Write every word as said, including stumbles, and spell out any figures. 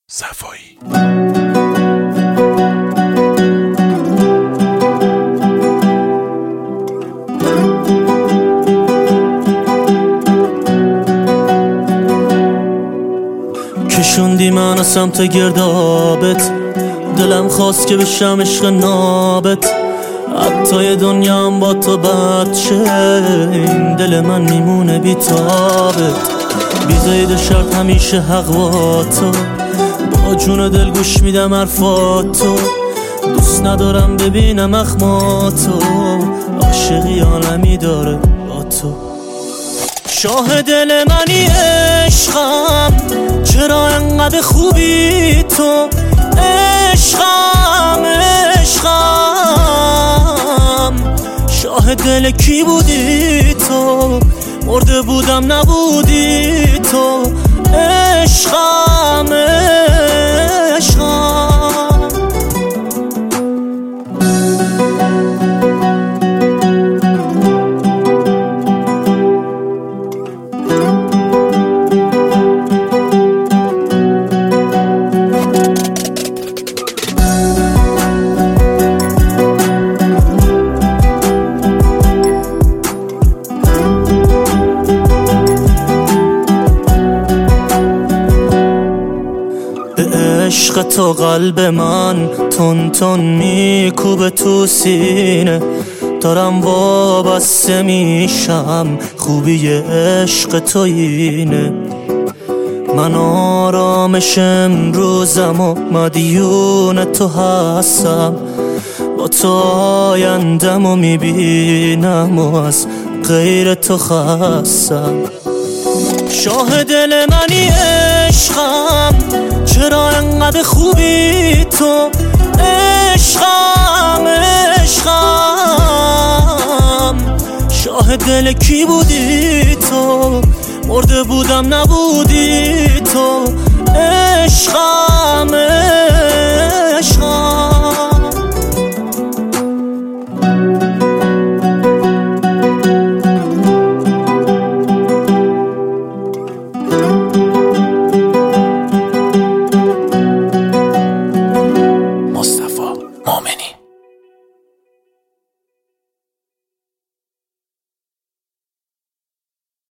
صفایی. کشوندی منو سمت گردابت، دلم خواست که بشم عشق نابت. حتی دنیام با تو بد شه، این دل من میمونه بی تابت. بی زید شرط همیشه حق با تو، با جون دل گوش میدم حرفاتو. دوست ندارم ببینم اخماتو، عاشقی عالمی داره با تو. شاه دل منی عشقم، چرا انقدر خوبی تو؟ عشقم عشقم، شاه دل کی بودی تو؟ مرده بودم نبودی تو. عشقم عشقم. عشق تو قلب من تون تون میکوبه تو سینه، دارم وابسته میشم، خوبی عشق تو اینه. من آرامش امروزم و مدیون تو هستم، با تو آیندم و میبینم و از غیر تو خستم. شاه دل منی عشقم، چرا انقدر خوبی تو؟ عشقم عشقم، شاه دل کی بودی تو؟ مرده بودم نبودی تو. عشقم عشقم.